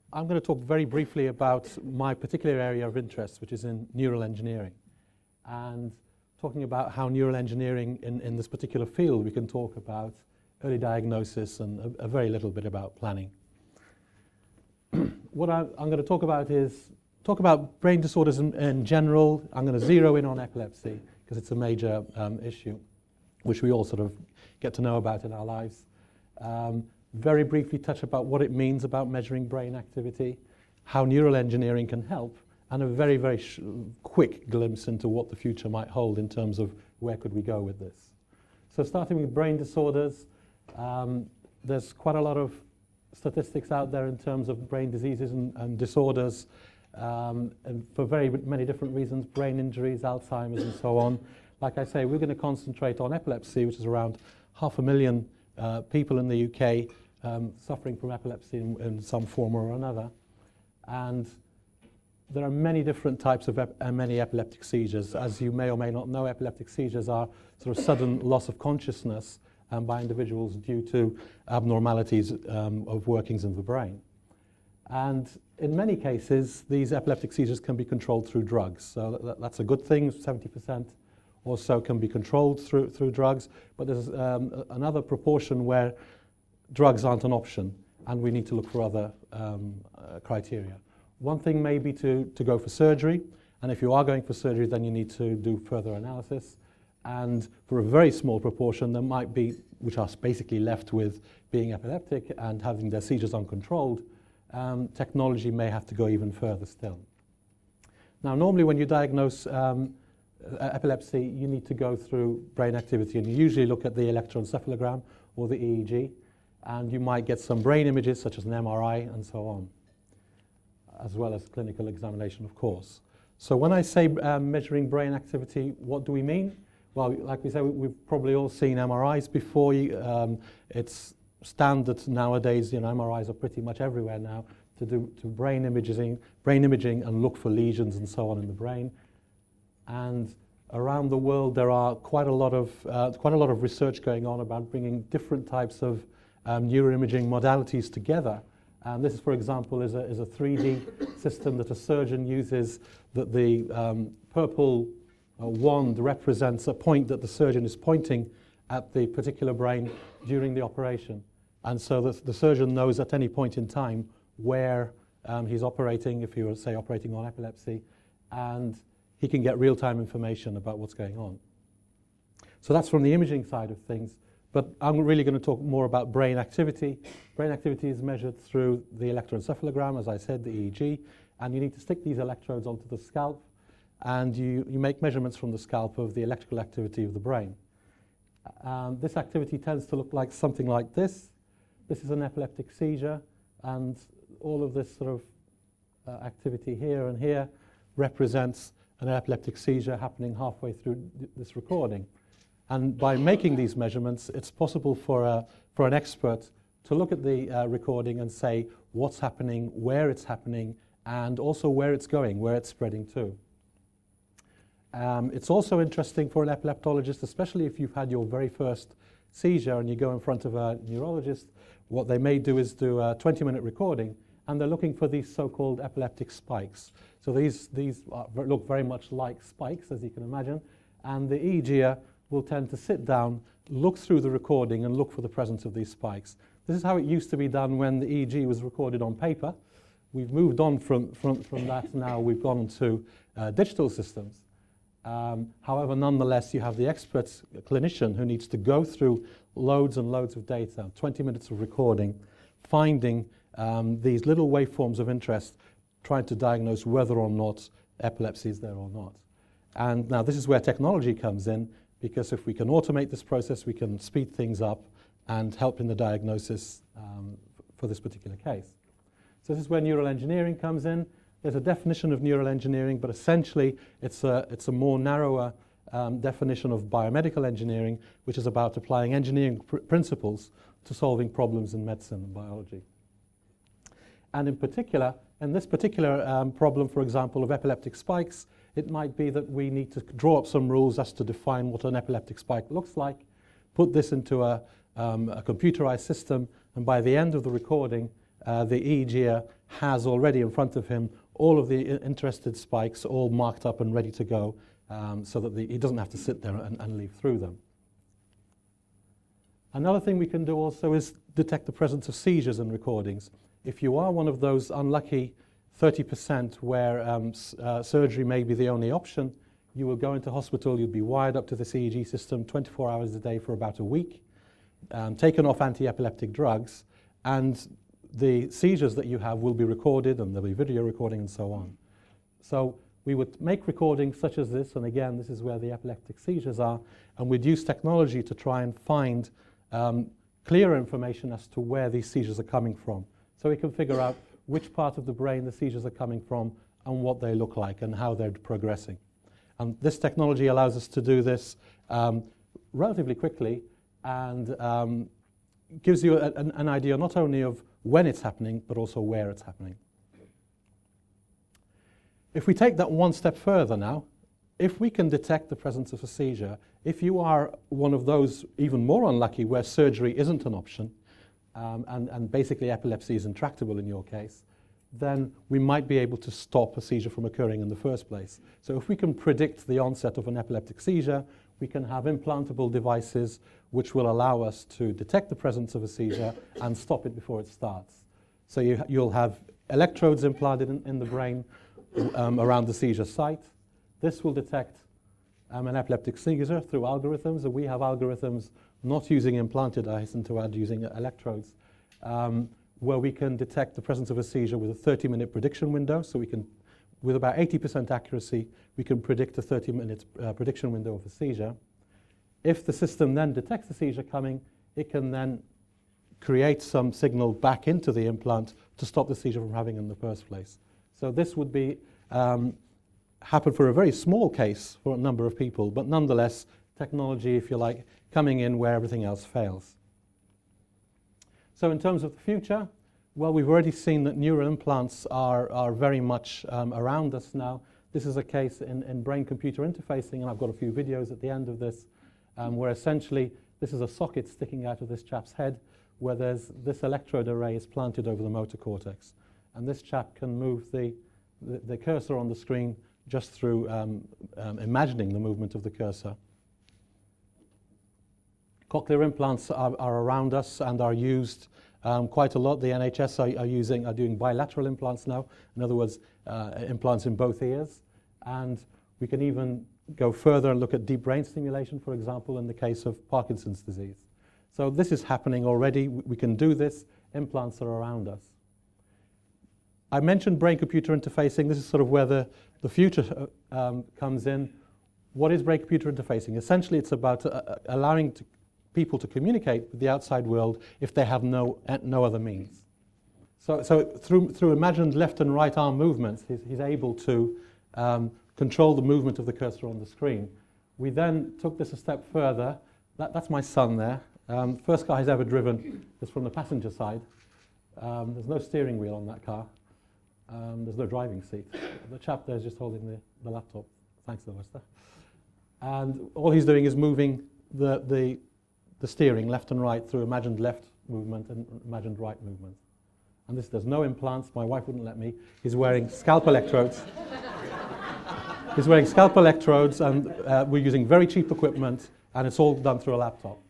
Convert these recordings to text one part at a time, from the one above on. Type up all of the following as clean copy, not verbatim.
I'm going to talk very briefly about my particular area of interest, which is in neural engineering. And talking about how neural engineering in this particular field, we can talk about early diagnosis and a very little bit about planning. What I'm going to talk about is brain disorders in general. I'm going to zero in on epilepsy because it's a major issue, which we all sort of get to know about in our lives. Very briefly touch about what it means about measuring brain activity, how neural engineering can help, and a very, very quick glimpse into what the future might hold in terms of where could we go with this. So starting with brain disorders, there's quite a lot of statistics out there in terms of brain diseases and disorders, and for very many different reasons, brain injuries, Alzheimer's, and so on. Like I say, we're going to concentrate on epilepsy, which is around 500,000 people in the UK suffering from epilepsy in some form or another. And there are many different types of many epileptic seizures. As you may or may not know, epileptic seizures are sort of sudden loss of consciousness by individuals due to abnormalities of workings in the brain. And in many cases, these epileptic seizures can be controlled through drugs. So that's a good thing. 70% or so can be controlled through drugs. But there's another proportion where drugs aren't an option, and we need to look for other criteria. One thing may be to go for surgery, and if you are going for surgery, then you need to do further analysis. And for a very small proportion, there might be, which are basically left with being epileptic and having their seizures uncontrolled, technology may have to go even further still. Now, normally when you diagnose epilepsy, you need to go through brain activity, and you usually look at the electroencephalogram or the EEG, and you might get some brain images such as an MRI and so on, as well as clinical examination, of course. So when I say measuring brain activity, what do we mean? Well, like we said, we've probably all seen MRIs before. It's standard nowadays. MRIs are pretty much everywhere now to do brain imaging and look for lesions and so on in the brain. And around the world, there are quite a lot of research going on about bringing different types of neuroimaging modalities together. And this, for example, is a 3D system that a surgeon uses. That the purple wand represents a point that the surgeon is pointing at the particular brain during the operation. And so the surgeon knows at any point in time where he's operating, if he were, say, operating on epilepsy, and he can get real-time information about what's going on. So that's from the imaging side of things. But I'm really going to talk more about brain activity. Brain activity is measured through the electroencephalogram, as I said, the EEG, and you need to stick these electrodes onto the scalp, and you make measurements from the scalp of the electrical activity of the brain. This activity tends to look like something like this. This is an epileptic seizure, and all of this sort of activity here and here represents an epileptic seizure happening halfway through this recording. And by making these measurements, it's possible for an expert to look at the recording and say what's happening, where it's happening, and also where it's going, where it's spreading to. It's also interesting for an epileptologist, especially if you've had your very first seizure and you go in front of a neurologist. What they may do is do a 20-minute recording, and they're looking for these so-called epileptic spikes. So these look very much like spikes, as you can imagine, and the EEGer will tend to sit down, look through the recording, and look for the presence of these spikes. This is how it used to be done when the EEG was recorded on paper. We've moved on from that now. We've gone to digital systems. However, nonetheless, you have the expert clinician who needs to go through loads and loads of data, 20 minutes of recording, finding these little waveforms of interest, trying to diagnose whether or not epilepsy is there or not. And now this is where technology comes in, because if we can automate this process, we can speed things up and help in the diagnosis for this particular case. So this is where neural engineering comes in. There's a definition of neural engineering, but essentially it's a more narrower definition of biomedical engineering, which is about applying engineering principles to solving problems in medicine and biology. And in particular, in this particular problem, for example, of epileptic spikes, it might be that we need to draw up some rules as to define what an epileptic spike looks like, put this into a computerized system, and by the end of the recording, the EEGer has already in front of him all of the interested spikes all marked up and ready to go, so that he doesn't have to sit there and leaf through them. Another thing we can do also is detect the presence of seizures in recordings. If you are one of those unlucky 30% where surgery may be the only option, you will go into hospital, you'll be wired up to this EEG system 24 hours a day for about a week, taken off anti-epileptic drugs, and the seizures that you have will be recorded, and there'll be video recording and so on. So we would make recordings such as this, and again, this is where the epileptic seizures are, and we'd use technology to try and find clearer information as to where these seizures are coming from. So we can figure out which part of the brain the seizures are coming from and what they look like and how they're progressing. And this technology allows us to do this relatively quickly and gives you an idea not only of when it's happening, but also where it's happening. If we take that one step further now, if we can detect the presence of a seizure, if you are one of those even more unlucky where surgery isn't an option, and basically epilepsy is intractable in your case, then we might be able to stop a seizure from occurring in the first place. So if we can predict the onset of an epileptic seizure, we can have implantable devices which will allow us to detect the presence of a seizure and stop it before it starts. So you'll have electrodes implanted in the brain around the seizure site. This will detect an epileptic seizure through algorithms, and we have algorithms not using implanted, I hasten to add, using electrodes, where we can detect the presence of a seizure with a 30-minute prediction window. So we can, with about 80% accuracy, we can predict a 30-minute prediction window of a seizure. If the system then detects a seizure coming, it can then create some signal back into the implant to stop the seizure from having in the first place. So this would be happen for a very small case for a number of people, but nonetheless, technology, if you like, coming in where everything else fails. So in terms of the future, well, we've already seen that neural implants are very much around us now. This is a case in brain-computer interfacing, and I've got a few videos at the end of this, where essentially this is a socket sticking out of this chap's head, where there's this electrode array is planted over the motor cortex. And this chap can move the cursor on the screen just through imagining the movement of the cursor. Cochlear implants are around us and are used quite a lot. The NHS are doing bilateral implants now. In other words, implants in both ears. And we can even go further and look at deep brain stimulation, for example, in the case of Parkinson's disease. So this is happening already. We can do this. Implants are around us. I mentioned brain-computer interfacing. This is sort of where the future comes in. What is brain-computer interfacing? Essentially, it's about allowing people to communicate with the outside world if they have no other means. So through imagined left and right arm movements, he's able to control the movement of the cursor on the screen. We then took this a step further. That's my son there. First car he's ever driven is from the passenger side. There's no steering wheel on that car. There's no driving seat. The chap there is just holding the laptop. Thanks, Sylvester. And all he's doing is moving the steering left and right through imagined left movement and imagined right movement. And there's no implants. My wife wouldn't let me. He's wearing scalp electrodes. He's wearing scalp electrodes, and we're using very cheap equipment, and it's all done through a laptop.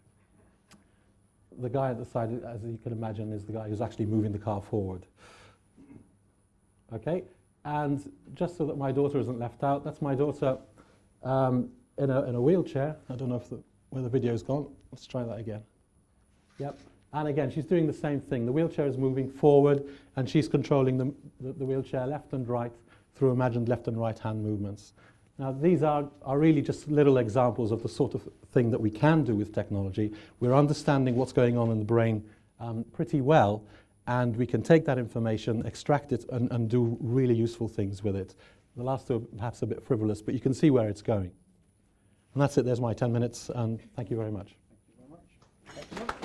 The guy at the side, as you can imagine, is the guy who's actually moving the car forward. Okay, and just so that my daughter isn't left out, that's my daughter in a wheelchair. I don't know where the video's gone. Let's try that again. Yep, and again, she's doing the same thing. The wheelchair is moving forward, and she's controlling the wheelchair left and right through imagined left and right hand movements. Now, these are really just little examples of the sort of thing that we can do with technology. We're understanding what's going on in the brain pretty well, and we can take that information, extract it, and do really useful things with it. The last two are perhaps a bit frivolous, but you can see where it's going. And that's it. There's my 10 minutes, and thank you very much. Thank you very much. Excellent.